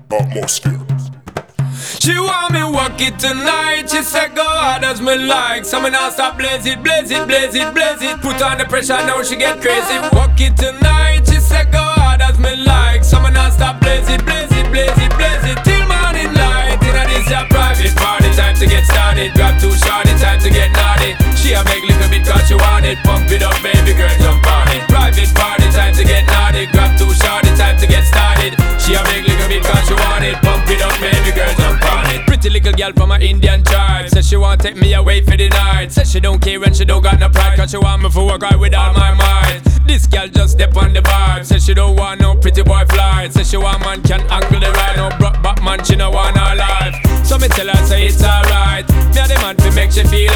atmosphere. She want me walk it tonight. She said go hard as me like. So me now stop blaze it, blaze it, blaze it, blaze it. Put on the pressure now she get crazy. Walk it tonight. She said go hard as me like. So me now stop blaze it, blaze it, blaze it, blaze it. Till morning light. Inna this your private party, time to get started. Grab too shorty, time to get naughty. She a make little bit cause she want it. Pump it up baby girl, jump on it. Private party, time to get naughty. Grab too shorty, time to get started. She a make little bit cause she want it. Pump it up baby girl, jump on it. Pretty little girl from a Indian tribe. Says she want take me away for the night. Says she don't care and she don't got no pride. Cause she want me for work right with all my mind. This girl just step on the vibe. Says she don't want no pretty boy flight. Says she want man can angle the ride. No broke back man she no want her life. So me tell her say it's alright. Me a the man fi make she feel